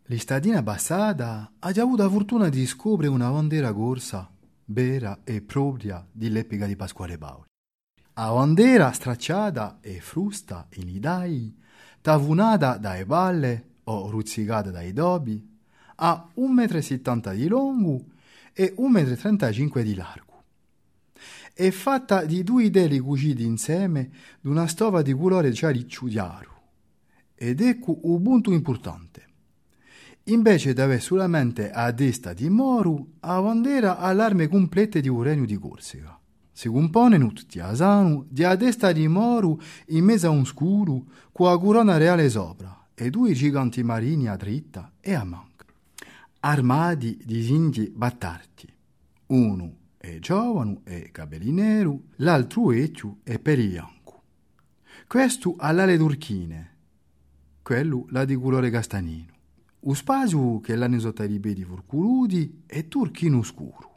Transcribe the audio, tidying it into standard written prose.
L'istadina passata ha già avuto la fortuna di scoprire una bandiera corsa vera e propria dell'epica di Pasquale Paoli. La bandiera stracciata e frusta in idai, tavunata dai palle o ruzzicata dai dobi, ha 1,70 m di lungo e 1,35 m di largo. È fatta di due deli cuciti insieme d'una stova di colore chiariccio chiaro. Ed ecco un punto importante. Invece di avere solamente a destra di Moru, la bandiera ha l'arme complete di Urenio di Corsica. Si compone tutti a sano di a destra di Moru in mezzo a un scuro con la corona reale sopra e due giganti marini a dritta e a manca, armati di cinghie battarti. Uno è giovane e capelli neri, l'altro vecchio e peli bianco. Questo ha l'ale turchine, quello la di colore castagnino. Un spazio che l'hanno sotto i piedi forculuti e turchino scuro.